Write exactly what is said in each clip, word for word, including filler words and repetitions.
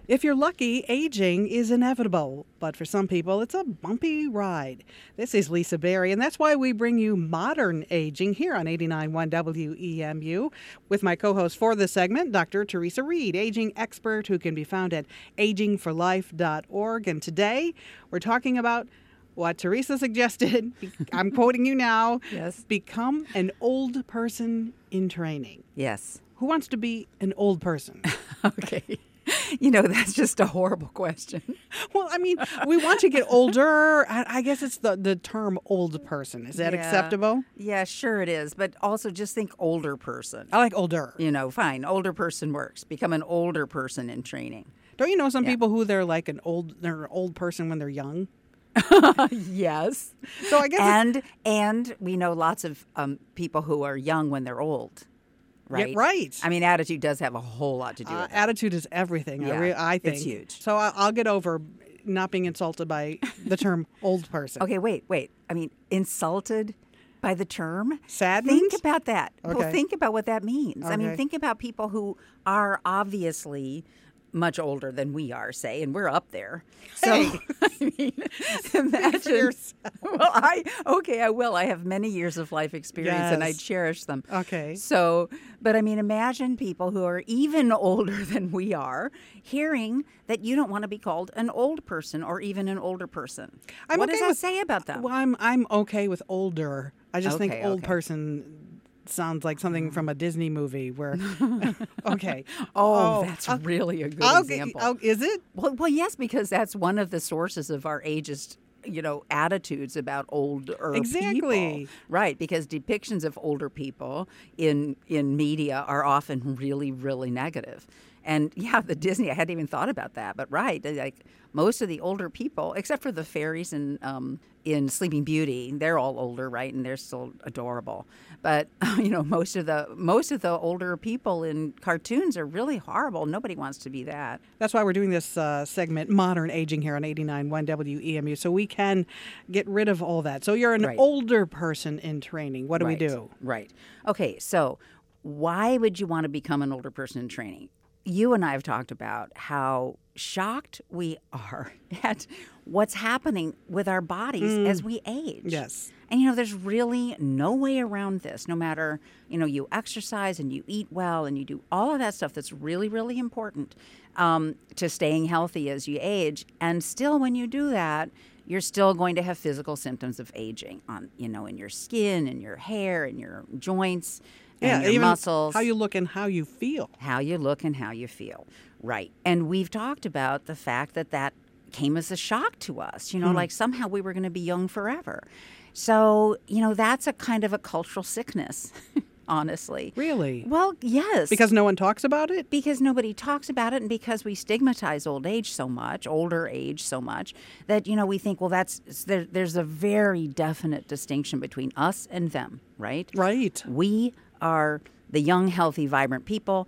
If you're lucky, aging is inevitable, but for some people, it's a bumpy ride. This is Lisa Berry, and that's why we bring you Modern Aging here on eighty-nine point one W E M U with my co-host for this segment, Doctor Teresa Reed, aging expert who can be found at aging for life dot org. And today, we're talking about what Teresa suggested. I'm quoting you now. Yes. Become an old person in training. Yes. Who wants to be an old person? Okay. You know, that's just a horrible question. Well, I mean, we want to get older. I, I guess it's the, the term old person. Is that Yeah. acceptable? Yeah, sure it is. But also just think older person. I like older. You know, fine. Older person works. Become an older person in training. Don't you know some Yeah. people who they're like an old, they're an old person when they're young? Yes. So I guess it's- And and we know lots of um, people who are young when they're old. Right. Yeah, right. I mean, attitude does have a whole lot to do uh, with it. attitude is everything. I, Yeah, re- I think it's huge. So I, I'll get over not being insulted by the term old person. Okay, wait, wait. I mean, insulted by the term? Saddened? Think about that. Okay. Well, think about what that means. I mean, Okay. think about people who are obviously much older than we are, say, and we're up there. So, Hey. I mean, imagine. yourself. Well, I, okay, I will. I have many years of life experience and I Yes. cherish them. Okay. So, but I mean, imagine people who are even older than we are hearing that you don't want to be called an old person or even an older person. I'm what okay does that with- say about them? Well, I'm I'm okay with older. I just think Okay, old okay. person sounds like something from a Disney movie where. Okay. oh, that's I'll- really a good I'll- example. I'll- is it? Well, well, yes, because that's one of the sources of our ageist, you know, attitudes about older Exactly. people. Right, because depictions of older people in in media are often really, really negative. And yeah, the Disney, I hadn't even thought about that, but right, like most of the older people, except for the fairies in um, in Sleeping Beauty, they're all older, right, and they're still adorable. But you know, most of the most of the older people in cartoons are really horrible. Nobody wants to be that. That's why we're doing this uh, segment, Modern Aging, here on eighty-nine point one W E M U, so we can get rid of all that. So you're an Right. older person in training. What do right, we do? Right. Okay, so why would you want to become an older person in training? You and I have talked about how shocked we are at what's happening with our bodies as we age. Yes. And, you know, there's really no way around this. No matter, you know, you exercise and you eat well and you do all of that stuff that's really, really important um, to staying healthy as you age. And still, when you do that, you're still going to have physical symptoms of aging on, you know, in your skin, in your hair, in your joints, Yeah, and your even muscles. how you look and how you feel. How you look and how you feel. Right. And we've talked about the fact that that came as a shock to us, you know, like somehow we were going to be young forever. So, you know, that's a kind of a cultural sickness, honestly. Really? Well, yes. Because no one talks about it? Because nobody talks about it and because we stigmatize old age so much, older age so much, that, you know, we think, well, that's there, there's a very definite distinction between us and them, right? Right. We are the young, healthy, vibrant people.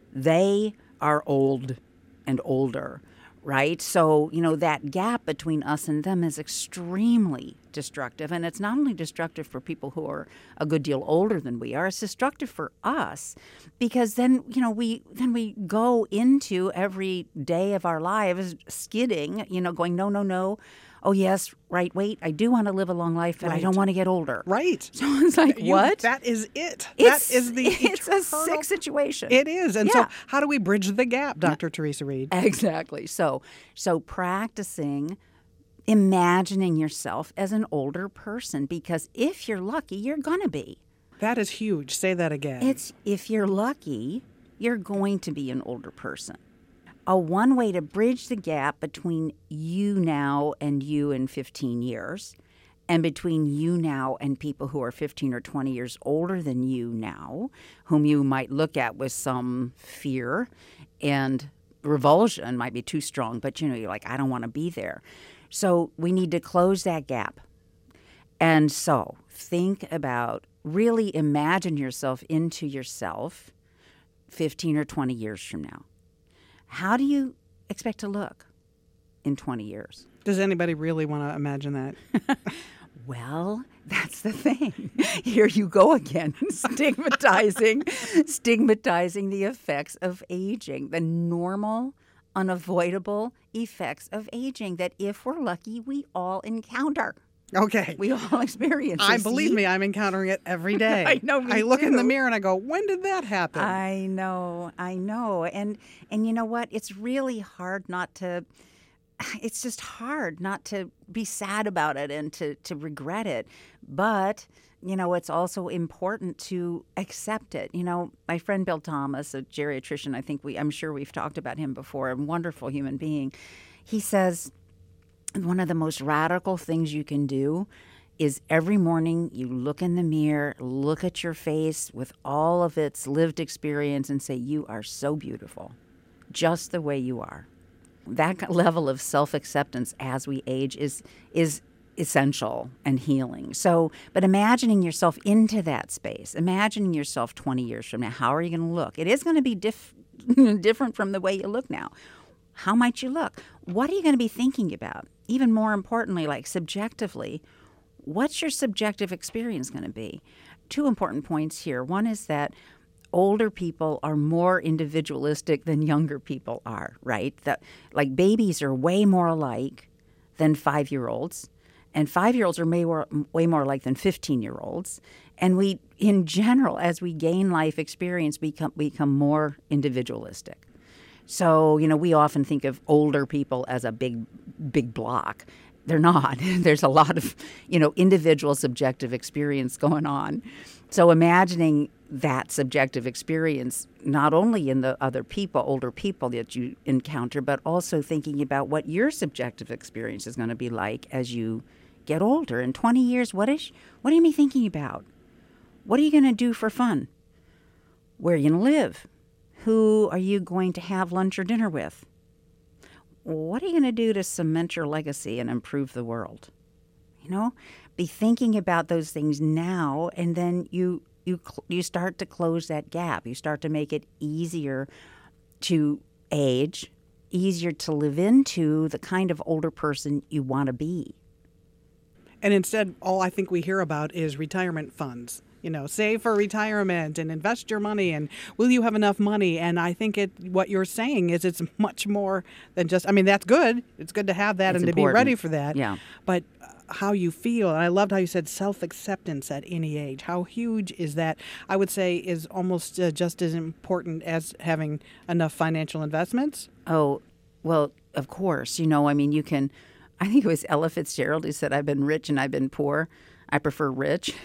They are old and older, right? So, you know, that gap between us and them is extremely destructive. And it's not only destructive for people who are a good deal older than we are, it's destructive for us because then, you know, we then we go into every day of our lives skidding, you know, going, no, no, no. Oh, yes, right, wait, I do want to live a long life, but I don't Right. want to get older. Right. So it's like, You- what? That is it. It's, that is the it's a eternal- sick situation. It is. And Yeah. so how do we bridge the gap, Doctor Teresa Reed? Exactly. So, so practicing imagining yourself as an older person because if you're lucky, you're going to be. That is huge. Say that again. It's if you're lucky, you're going to be an older person. A one way to bridge the gap between you now and you in fifteen years and between you now and people who are fifteen or twenty years older than you now, whom you might look at with some fear and revulsion, might be too strong, but you know, you're like, I don't want to be there. So we need to close that gap. And so think about, really imagine yourself into yourself fifteen or twenty years from now. How do you expect to look in twenty years? Does anybody really want to imagine that? Well, that's the thing. Here you go again, stigmatizing, stigmatizing the effects of aging. The normal, unavoidable effects of aging that, if we're lucky, we all encounter. Okay. We all experience I this. believe See? me, I'm encountering it every day. I know, me I look in the too. mirror and I go, when did that happen? I know, I know. And and you know what? It's really hard not to it's just hard not to be sad about it and to, to regret it. But, you know, it's also important to accept it. You know, my friend Bill Thomas, a geriatrician, I think we I'm sure we've talked about him before, a wonderful human being. He says one of the most radical things you can do is every morning you look in the mirror, look at your face with all of its lived experience and say, you are so beautiful, just the way you are. That level of self-acceptance as we age is is essential and healing. So, but imagining yourself into that space, imagining yourself twenty years from now, how are you going to look? It is going to be diff- different from the way you look now. How might you look? What are you going to be thinking about? Even more importantly, like subjectively, what's your subjective experience going to be? Two important points here. One is that older people are more individualistic than younger people are, right? That, like, babies are way more alike than five-year-olds, and five-year-olds are way more, way more alike than fifteen-year-olds. And we, in general, as we gain life experience, become become more individualistic. So, you know, we often think of older people as a big, big block. They're not. There's a lot of, you know, individual subjective experience going on. So imagining that subjective experience, not only in the other people, older people that you encounter, but also thinking about what your subjective experience is going to be like as you get older. In twenty years, what is, what are you be thinking about? What are you going to do for fun? Where are you going to live? Who are you going to have lunch or dinner with? What are you going to do to cement your legacy and improve the world? You know, be thinking about those things now, and then you you you start to close that gap. You start to make it easier to age, easier to live into the kind of older person you want to be. And instead, all I think we hear about is retirement funds. You know, save for retirement and invest your money, and will you have enough money? And I think it what you're saying is it's much more than just, I mean, that's good. It's good to have that It's and important. to be ready for that. Yeah. But how you feel, and I loved how you said self-acceptance at any age. How huge is that? I would say is almost uh, just as important as having enough financial investments. Oh, well, of course. You know, I mean, you can, I think it was Ella Fitzgerald who said, I've been rich and I've been poor. I prefer rich.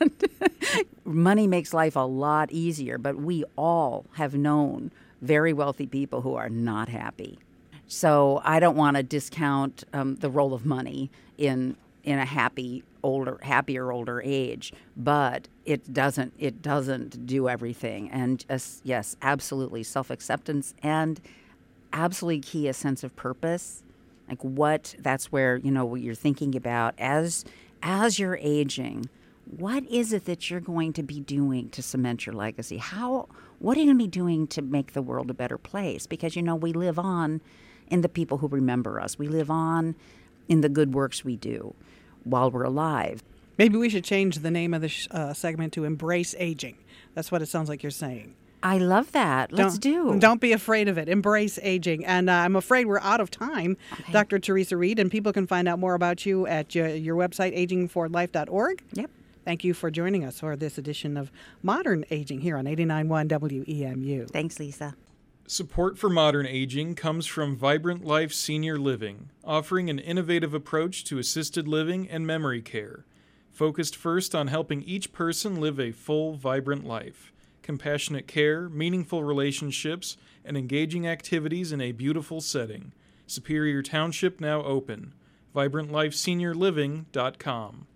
Money makes life a lot easier, but we all have known very wealthy people who are not happy. So I don't want to discount um, the role of money in in a happy older, happier older age, but it doesn't it doesn't do everything. And just, yes, absolutely, self-acceptance, and absolutely key, a sense of purpose. Like what that's where, you know, what you're thinking about as as you're aging. What is it that you're going to be doing to cement your legacy? How what are you going to be doing to make the world a better place? Because, you know, we live on in the people who remember us. We live on in the good works we do while we're alive. Maybe we should change the name of this uh, segment to Embrace Aging. That's what it sounds like you're saying. I love that. Let's don't, do. Don't be afraid of it. Embrace aging. And uh, I'm afraid we're out of time, Okay. Doctor Teresa Reed, and people can find out more about you at your, your website, aging for life dot org. Yep. Thank you for joining us for this edition of Modern Aging here on eighty-nine point one W E M U. Thanks, Lisa. Support for modern aging comes from Vibrant Life Senior Living, offering an innovative approach to assisted living and memory care, focused first on helping each person live a full, vibrant life. Compassionate care, meaningful relationships, and engaging activities in a beautiful setting. Superior Township now open. vibrant life senior living dot com.